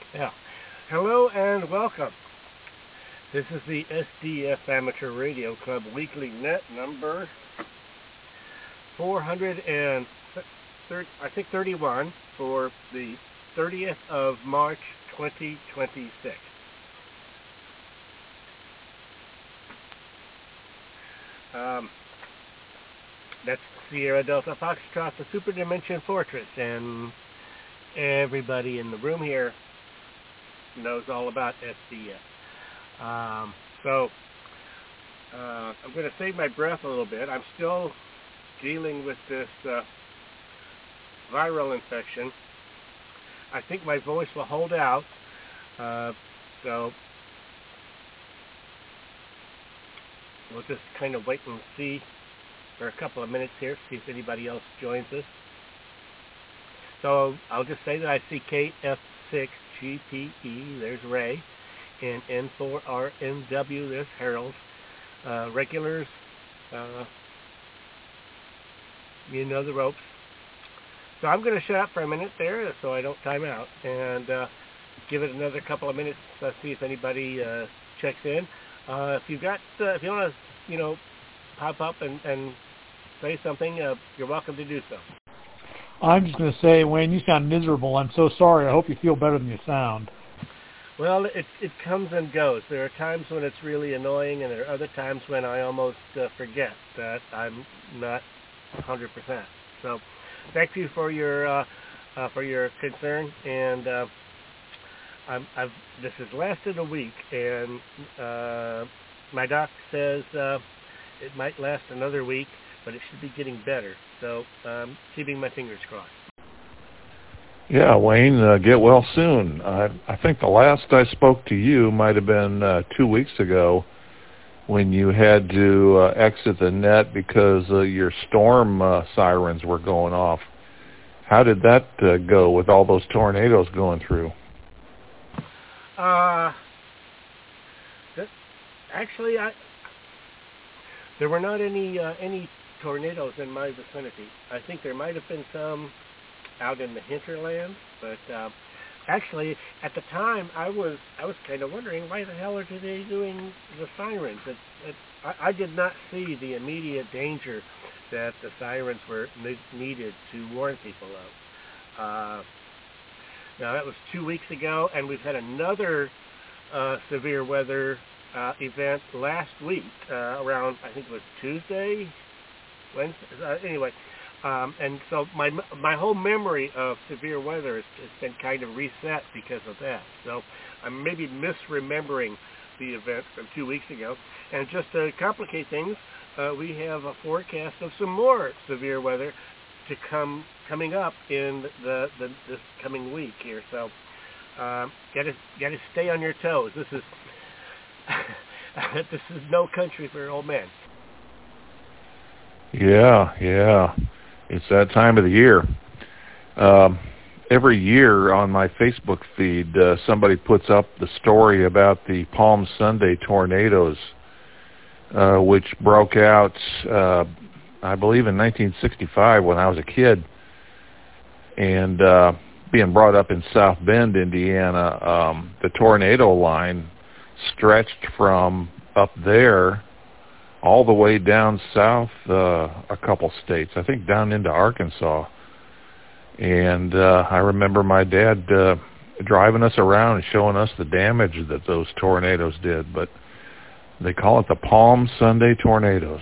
Yeah. Hello and welcome. This is the SDF Amateur Radio Club Weekly Net number 431 for the 30th of March 2026. That's Sierra Delta Foxtrot, the Super Dimension Fortress, and everybody in the room here knows all about SDF. So I'm going to save my breath a little bit. I'm still dealing with this viral infection. I think my voice will hold out. So we'll just kind of wait and see for a couple of minutes here, see if anybody else joins us. So I'll just say that I see KF6GPE, there's Ray, and N4RNW, there's Harold. Regulars, you know the ropes. So I'm going to shut up for a minute there so I don't time out and give it another couple of minutes to see if anybody checks in. If you want to, pop up and say something, you're welcome to do so. I'm just going to say, Wayne, you sound miserable. I'm so sorry. I hope you feel better than you sound. Well, it comes and goes. There are times when it's really annoying, and there are other times when I almost forget that I'm not 100%. So, thank you for your concern. And this has lasted a week, and my doc says it might last another week, but it should be getting better. So, keeping my fingers crossed. Yeah, Wayne, get well soon. I think the last I spoke to you might have been 2 weeks ago when you had to exit the net because your storm sirens were going off. How did that go with all those tornadoes going through? Actually, there were not any tornadoes in my vicinity. I think there might have been some out in the hinterland, but actually, at the time, I was kind of wondering why the hell are they doing the sirens? I did not see the immediate danger that the sirens were needed to warn people of. Now that was 2 weeks ago, and we've had another severe weather event last week around, I think it was Tuesday, Wednesday. Anyway. And so my whole memory of severe weather has been kind of reset because of that. So I'm maybe misremembering the event from 2 weeks ago. And just to complicate things, we have a forecast of some more severe weather to coming up in this coming week here. So gotta stay on your toes. This is this is no country for old men. Yeah. It's that time of the year. Every year on my Facebook feed, somebody puts up the story about the Palm Sunday tornadoes, which broke out, I believe, in 1965 when I was a kid. And being brought up in South Bend, Indiana, the tornado line stretched from up there all the way down south a couple states, I think down into Arkansas. And I remember my dad driving us around and showing us the damage that those tornadoes did. But they call it the Palm Sunday tornadoes.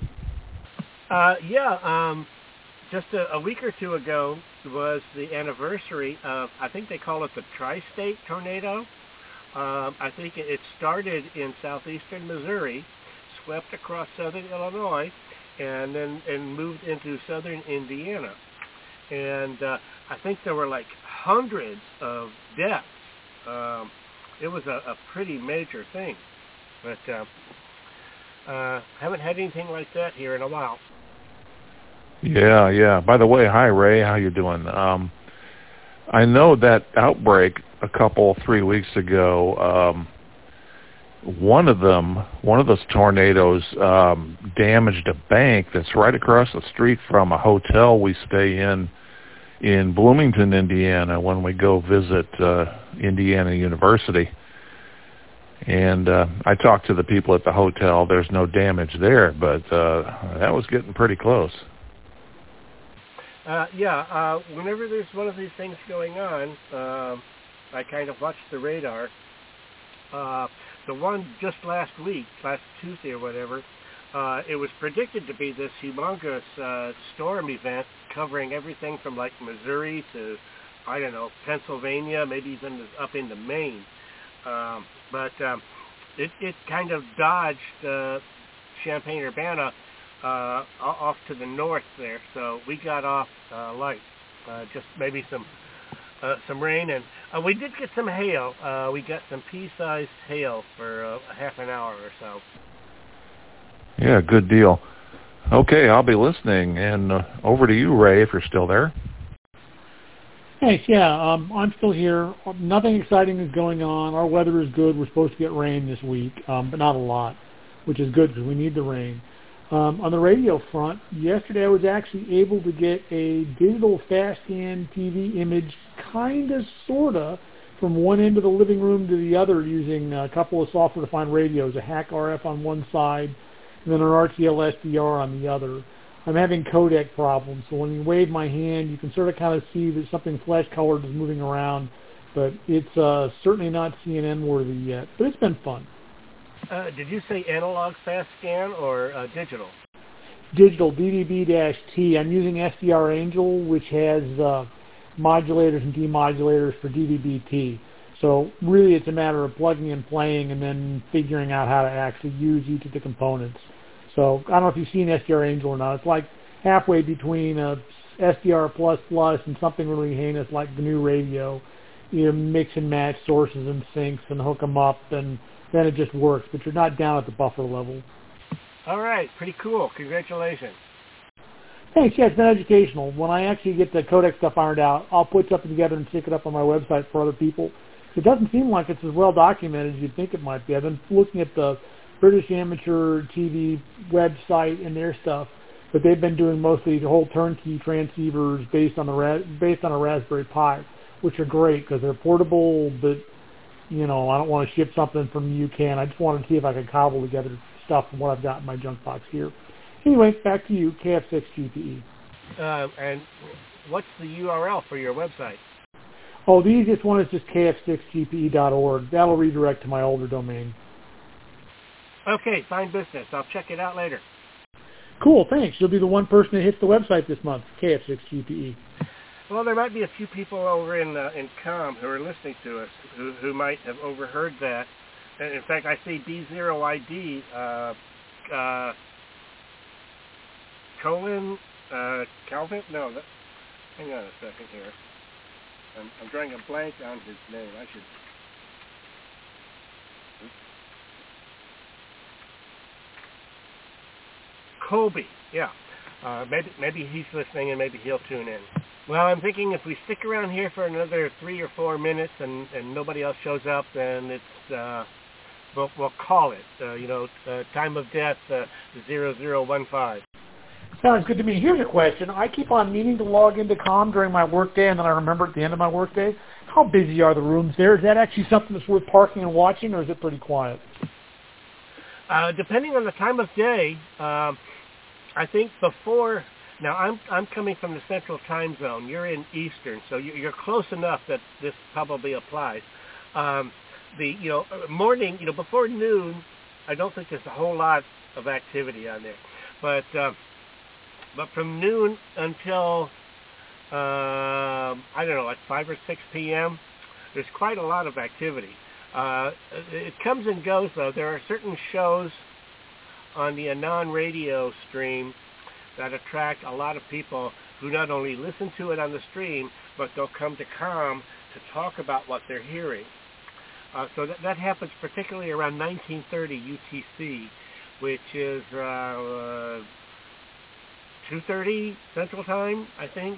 Just a week or two ago was the anniversary of, I think they call it the Tri-State tornado. I think it started in southeastern Missouri, swept across southern Illinois, and then moved into southern Indiana. And I think there were like hundreds of deaths. It was a pretty major thing. But haven't had anything like that here in a while. Yeah. By the way, hi, Ray. How you doing? I know that outbreak 3 weeks ago, one of those tornadoes damaged a bank that's right across the street from a hotel we stay in in Bloomington, Indiana, when we go visit Indiana University. And I talked to the people at the hotel. There's no damage there, but that was getting pretty close. Whenever there's one of these things going on, I kind of watch the radar. The one just last week, last Tuesday or whatever, it was predicted to be this humongous storm event covering everything from like Missouri to, I don't know, Pennsylvania, maybe even up into Maine. But it kind of dodged Champaign-Urbana off to the north there, so we got off light. Just maybe some rain, and we did get some hail. We got some pea-sized hail for half an hour or so. Yeah, good deal. Okay, I'll be listening, and over to you, Ray, if you're still there. Thanks. Yeah, I'm still here. Nothing exciting is going on. Our weather is good. We're supposed to get rain this week, but not a lot, which is good because we need the rain. On the radio front, yesterday I was actually able to get a digital fast-scan TV image, kind of, sort of, from one end of the living room to the other using a couple of software-defined radios, a Hack RF on one side and then an RTL SDR on the other. I'm having codec problems, so when you wave my hand, you can sort of kind of see that something flesh-colored is moving around, but it's certainly not CNN-worthy yet, but it's been fun. Did you say analog fast scan or digital? Digital, DVB-T. I'm using SDR Angel, which has modulators and demodulators for DVB-T. So really it's a matter of plugging and playing and then figuring out how to actually use each of the components. So I don't know if you've seen SDR Angel or not. It's like halfway between a SDR++ and something really heinous like the new radio. You mix and match sources and sinks and hook them up, and then it just works. But you're not down at the buffer level. All right, pretty cool. Congratulations. Thanks. Yeah, it's been educational. When I actually get the codec stuff ironed out, I'll put something together and stick it up on my website for other people. It doesn't seem like it's as well documented as you'd think it might be. I've been looking at the British Amateur TV website and their stuff, but they've been doing mostly the whole turnkey transceivers based on a Raspberry Pi, which are great because they're portable. But I don't want to ship something from the UK, and I just wanted to see if I could cobble together stuff from what I've got in my junk box here. Anyway, back to you, KF6GPE. And what's the URL for your website? Oh, the easiest one is just kf6gpe.org. That'll redirect to my older domain. Okay, fine business. I'll check it out later. Cool, thanks. You'll be the one person that hits the website this month, KF6GPE. Well, there might be a few people over in COM who are listening to us who might have overheard that. And in fact, I see B0ID, Calvin? No, hang on a second here. I'm drawing a blank on his name. I should... Colby, yeah. Maybe he's listening and maybe he'll tune in. Well, I'm thinking if we stick around here for another 3 or 4 minutes and nobody else shows up, then it's we'll call it. Time of death 0015. Sounds good to me. Here's a question. I keep on meaning to log into COM during my workday, and then I remember at the end of my workday. How busy are the rooms there? Is that actually something that's worth parking and watching, or is it pretty quiet? Depending on the time of day, I think before. Now I'm coming from the Central Time Zone. You're in Eastern, so you're close enough that this probably applies. The morning, before noon, I don't think there's a whole lot of activity on there, but from noon until I don't know, like 5 or 6 p.m., there's quite a lot of activity. It comes and goes, though. There are certain shows on the Anon radio stream that attract a lot of people who not only listen to it on the stream, but they'll come to COM to talk about what they're hearing. So that happens particularly around 1930 UTC, which is 2:30 Central Time, I think.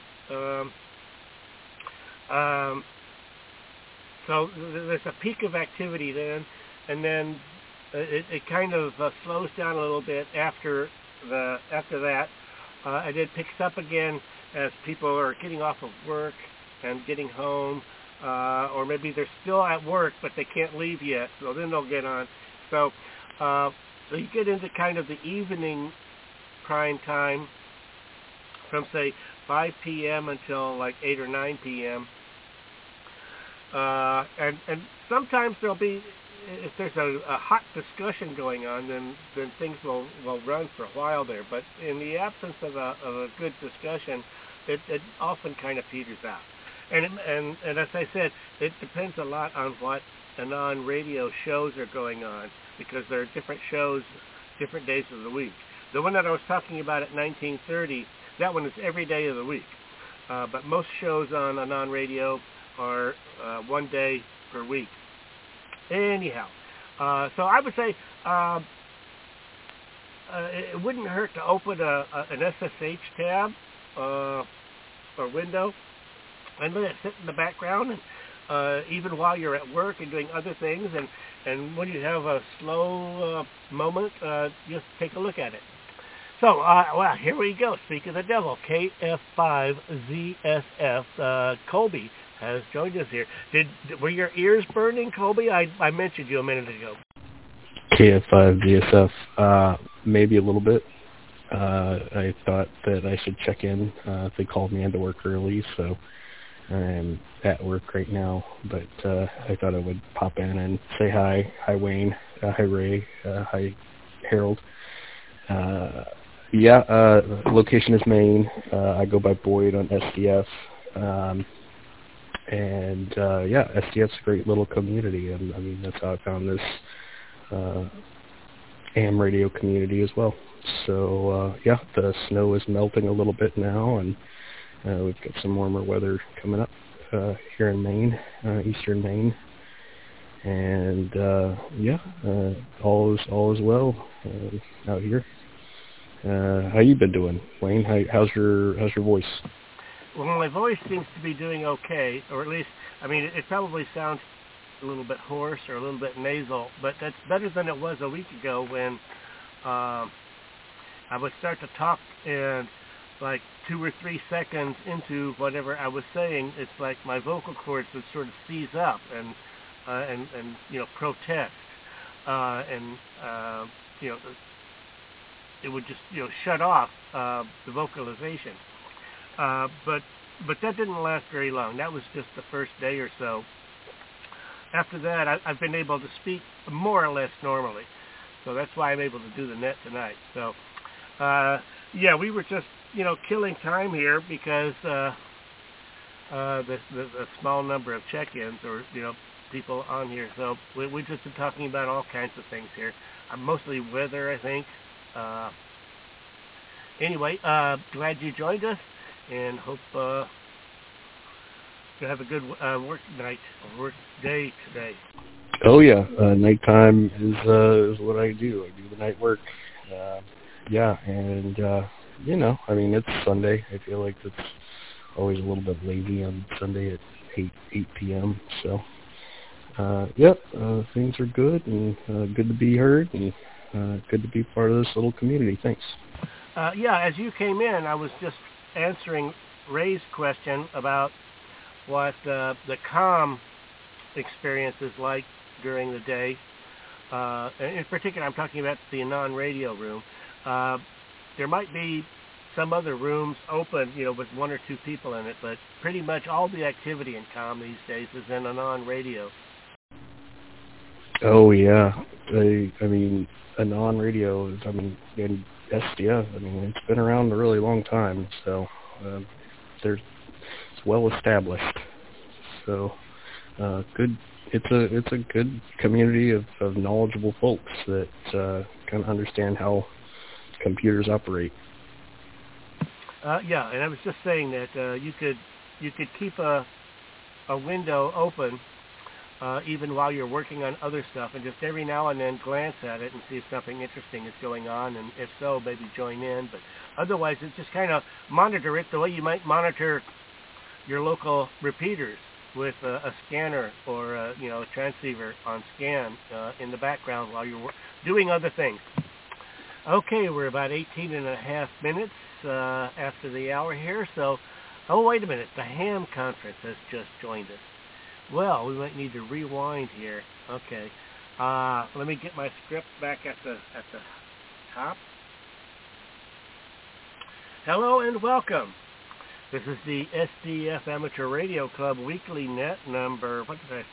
So there's a peak of activity then, and then it kind of slows down a little bit after that, and it picks up again as people are getting off of work and getting home, or maybe they're still at work but they can't leave yet, so then they'll get on. So you get into kind of the evening prime time from, say, 5 p.m. until like 8 or 9 p.m. And sometimes there'll be, if there's a hot discussion going on, then things will run for a while there. But in the absence of a good discussion, it often kind of peters out. And as I said, it depends a lot on what Anon radio shows are going on, because there are different shows, different days of the week. The one that I was talking about at 1930, that one is every day of the week. But most shows on Anon radio are one day per week. Anyhow, so I would say it wouldn't hurt to open an SSH tab or window and let it sit in the background, and even while you're at work and doing other things, and when you have a slow moment, just take a look at it. So, well, here we go. Speak of the devil, KF5ZSF, Colby has joined us here. Were your ears burning, Colby? I mentioned you a minute ago. KF5ZSF, maybe a little bit. I thought that I should check in. They called me into work early, so I'm at work right now. But I thought I would pop in and say hi. Hi, Wayne. Hi, Ray. Hi, Harold. Location is Maine. I go by Boyd on SDF. SDF's a great little community. I mean, that's how I found this AM radio community as well. So, the snow is melting a little bit now, and we've got some warmer weather coming up here in Maine, eastern Maine. And, all is well out here. How you been doing, Wayne? How's your voice? Well, my voice seems to be doing okay, or at least, I mean, it probably sounds a little bit hoarse or a little bit nasal, but that's better than it was a week ago when I would start to talk, and like 2 or 3 seconds into whatever I was saying, it's like my vocal cords would sort of seize up and protest, it would just shut off the vocalization. But that didn't last very long. That was just the first day or so. After that, I've been able to speak more or less normally. So that's why I'm able to do the net tonight. So, we were just, killing time here because the small number of check-ins or, people on here. So we've just been talking about all kinds of things here. Mostly weather, I think. Anyway, glad you joined us, and hope you have a good work night or work day today. Oh yeah, nighttime is what I do. I do the night work. I mean, it's Sunday. I feel like it's always a little bit lazy on Sunday at 8 p.m. So, things are good, and good to be heard, and good to be part of this little community. Thanks. As you came in, I was just answering Ray's question about what the comm experience is like during the day. In particular, I'm talking about the Anon radio room. There might be some other rooms open, with 1 or 2 people in it, but pretty much all the activity in comm these days is in Anon radio. Oh, yeah. I mean, Anon radio is, and SDF, it's been around a really long time, so it's well established. So, good. It's a good community of knowledgeable folks that kind of understand how computers operate. And I was just saying that you could keep a window open even while you're working on other stuff, and just every now and then glance at it and see if something interesting is going on, and if so, maybe join in. But otherwise, it's just kind of monitor it the way you might monitor your local repeaters with a scanner or a transceiver on scan in the background while you're doing other things. Okay, we're about 18 and a half minutes after the hour here. So, oh, wait a minute. The ham conference has just joined us. Well, we might need to rewind here. Okay. Let me get my script back at the top. Hello and welcome. This is the SDF Amateur Radio Club Weekly Net number,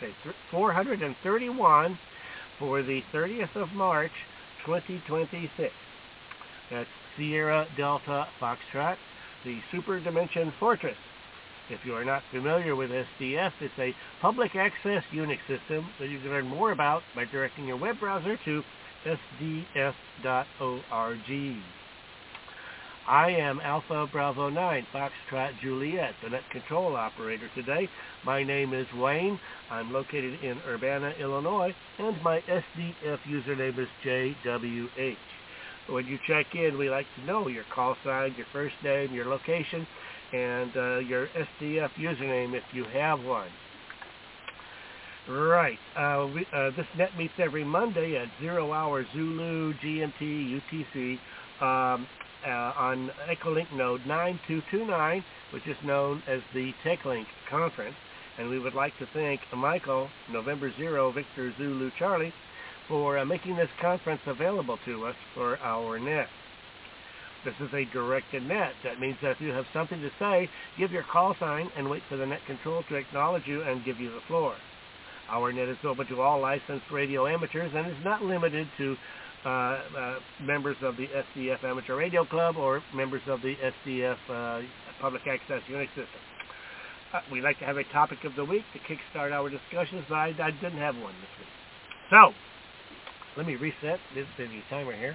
431 for the 30th of March, 2026. That's Sierra Delta Foxtrot, the Super Dimension Fortress. If you are not familiar with SDF, it's a public access Unix system that you can learn more about by directing your web browser to sdf.org. I am Alpha Bravo 9, Foxtrot Juliet, the net control operator today. My name is Wayne. I'm located in Urbana, Illinois, and my SDF username is JWH. When you check in, we like to know your call sign, your first name, your location, and your SDF username if you have one. Right. This net meets every Monday at 0 hour Zulu GMT UTC on Echolink node 9229, which is known as the TechLink Conference. And we would like to thank Michael, November 0, Victor Zulu Charlie, for making this conference available to us for our net. This is a directed net. That means that if you have something to say, give your call sign and wait for the net control to acknowledge you and give you the floor. Our net is open to all licensed radio amateurs and is not limited to members of the SDF Amateur Radio Club or members of the SDF Public Access Unix System. We like to have a topic of the week to kickstart our discussions, but I didn't have one this week. So, let me reset the timer here.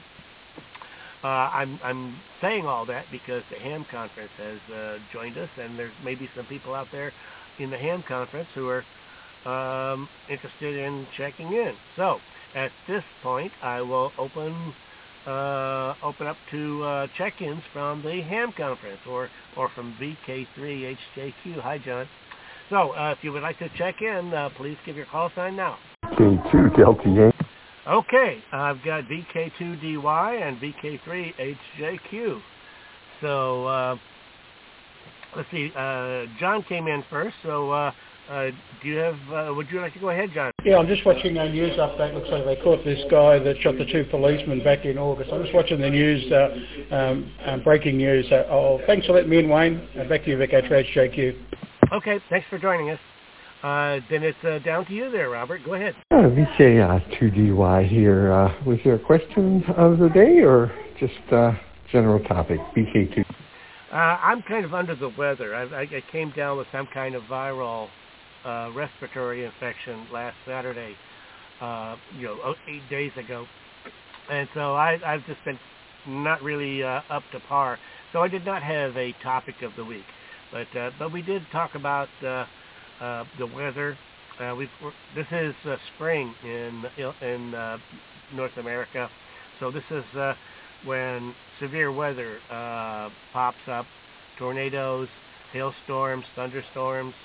I'm saying all that because the ham conference has joined us, and there's maybe some people out there in the ham conference who are interested in checking in. So at this point, I will open up to check-ins from the ham conference or from VK3HJQ. Hi, John. So if you would like to check in, please give your call sign now. K2 Delta Yankee. Okay, I've got VK2DY and VK3HJQ. So, let's see, John came in first, so do you have, would you like to go ahead, John? Yeah, I'm just watching a news update. Looks like they caught this guy that shot the 2 policemen back in August. I'm just watching the news, breaking news. Thanks for letting me in, Wayne. Back to you, VK3HJQ. Okay, thanks for joining us. Then it's down to you there, Robert. Go ahead. VK2DY here. Was there a question of the day or just general topic? VK2. I'm kind of under the weather. I came down with some kind of viral respiratory infection last Saturday, 8 days ago. And so I've just been not really up to par. So I did not have a topic of the week. But we did talk about the weather. This is spring in North America, so this is when severe weather pops up: tornadoes, hailstorms, thunderstorms,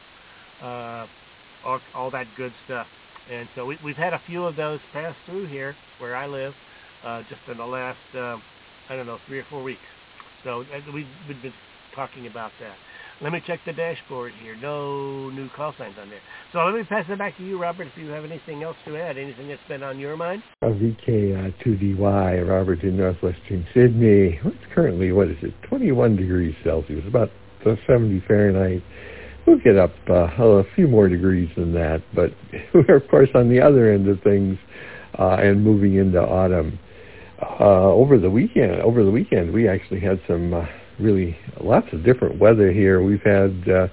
all that good stuff. And so we've had a few of those pass through here where I live, just in the last 3 or 4 weeks. So we've been talking about that. Let me check the dashboard here. No new call signs on there. So let me pass it back to you, Robert, if you have anything else to add, anything that's been on your mind. VK2DY, Robert in northwestern Sydney. It's currently, 21 degrees Celsius, about 70 Fahrenheit. We'll get up a few more degrees than that, but we're, of course, on the other end of things and moving into autumn. Over the weekend, we actually had some really lots of different weather here. We've had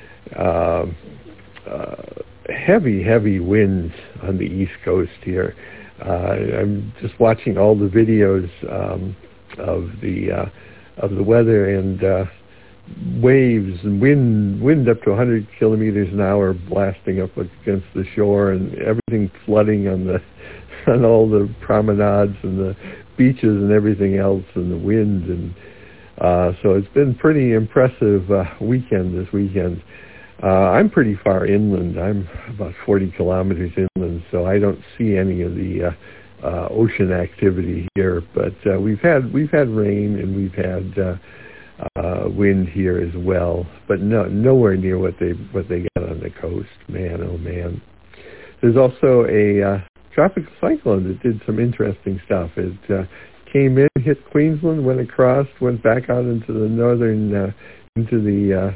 heavy winds on the East Coast here. I'm just watching all the videos of the weather, and waves and wind up to 100 kilometers an hour blasting up against the shore, and everything flooding on all the promenades and the beaches and everything else, and the wind. And so it's been pretty impressive weekend this weekend. I'm pretty far inland. I'm about 40 kilometers inland, so I don't see any of the ocean activity here. But we've had rain, and we've had wind here as well, but nowhere near what they got on the coast. Man, oh man. There's also a tropical cyclone that did some interesting stuff. It came in, hit Queensland, went across, went back out into the northern, into the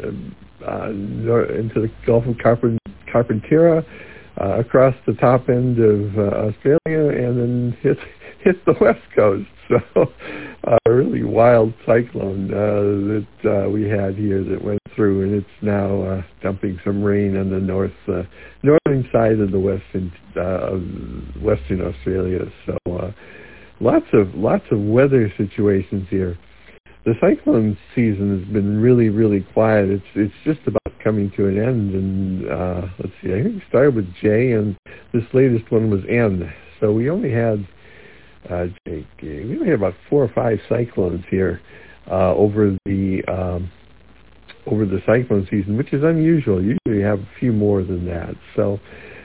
Gulf of Carpentera, across the top end of Australia, and then hit the west coast. So a really wild cyclone that we had here that went through, and it's now dumping some rain on the northern side of the Western Australia. So lots of weather situations here. The cyclone season has been really, really quiet. It's just about coming to an end, and let's see, I think it started with J, and this latest one was N. So we only had we only had about 4 or 5 cyclones here over the cyclone season, which is unusual. Usually you have a few more than that. So,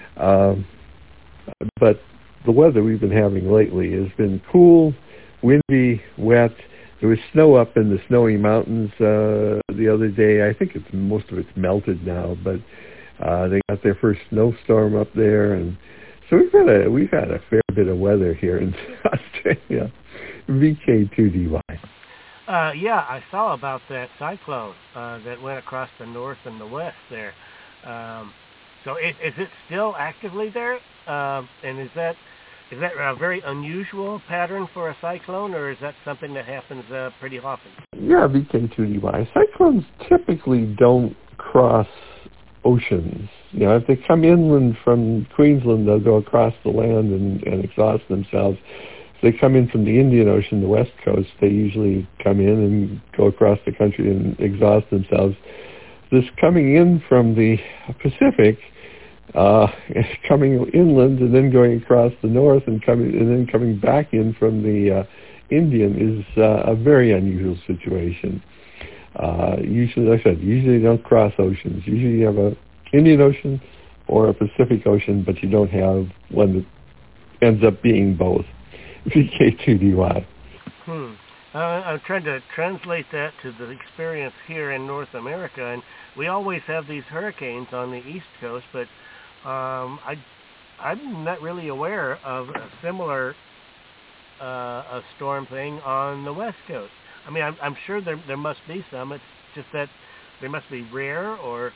but the weather we've been having lately has been cool, windy, wet. There was snow up in the Snowy Mountains the other day. I think most of it's melted now, but they got their first snowstorm up there, and so we've had a fair bit of weather here in Australia. VK2DY. Yeah, I saw about that cyclone that went across the north and the west there. So is it still actively there? And is that a very unusual pattern for a cyclone, or is that something that happens pretty often? Yeah, VK2DY. Cyclones typically don't cross oceans. You know, if they come inland from Queensland, they'll go across the land and exhaust themselves. If they come in from the Indian Ocean, the west coast, they usually come in and go across the country and exhaust themselves. This coming in from the Pacific, coming inland and then going across the north and then coming back in from the Indian is a very unusual situation. Usually, like I said, usually you don't cross oceans. Usually you have a Indian Ocean or a Pacific Ocean, but you don't have one that ends up being both. VK2DY. I'm trying to translate that to the experience here in North America, and we always have these hurricanes on the East Coast, but I'm not really aware of a similar a storm thing on the West Coast. I mean, I'm sure there must be some. It's just that they must be rare, or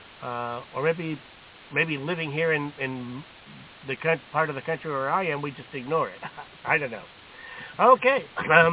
maybe living here in the part of the country where I am, we just ignore it. I don't know. Okay.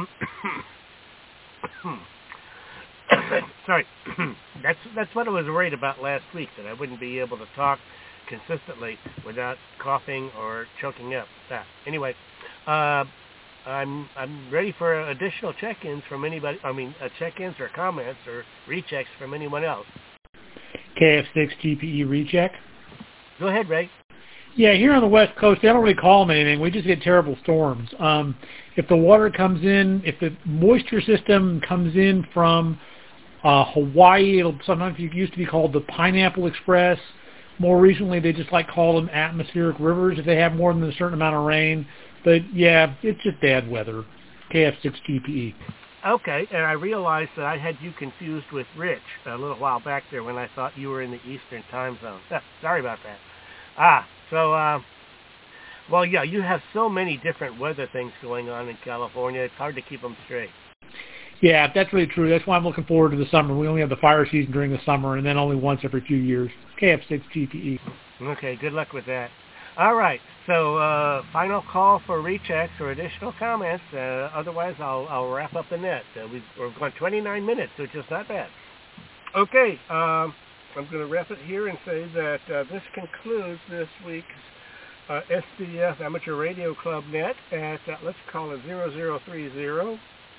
Sorry. That's what I was worried about last week, that I wouldn't be able to talk consistently without coughing or choking up. Anyway, I'm ready for additional check-ins from anybody. I mean, check-ins or comments or rechecks from anyone else. KF6 GPE recheck. Go ahead, Ray. Yeah, here on the West Coast, they don't really call them anything. We just get terrible storms. If the water comes in, if the moisture system comes in from Hawaii, it'll sometimes it used to be called the Pineapple Express. More recently, they just call them atmospheric rivers if they have more than a certain amount of rain. But yeah, it's just bad weather. KF6 GPE. Okay, and I realized that I had you confused with Rich a little while back there when I thought you were in the Eastern time zone. Sorry about that. Well, yeah, you have so many different weather things going on in California, it's hard to keep them straight. Yeah, that's really true. That's why I'm looking forward to the summer. We only have the fire season during the summer, and then only once every few years. KF6 GPE. Okay, good luck with that. All right, so final call for rechecks or additional comments. Otherwise, I'll wrap up the net. We're going 29 minutes, which is not bad. Okay, I'm going to wrap it here and say that this concludes this week's SDF Amateur Radio Club net at, let's call it 0030.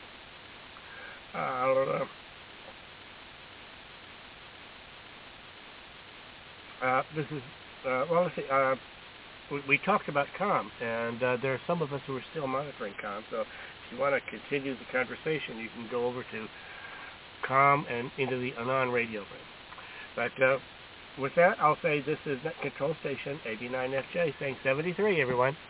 This is, well, let's see, we talked about COM, and there are some of us who are still monitoring COM, so if you want to continue the conversation, you can go over to COM and into the Anon radio room. But with that, I'll say this is Net Control Station 89FJ saying 73, everyone.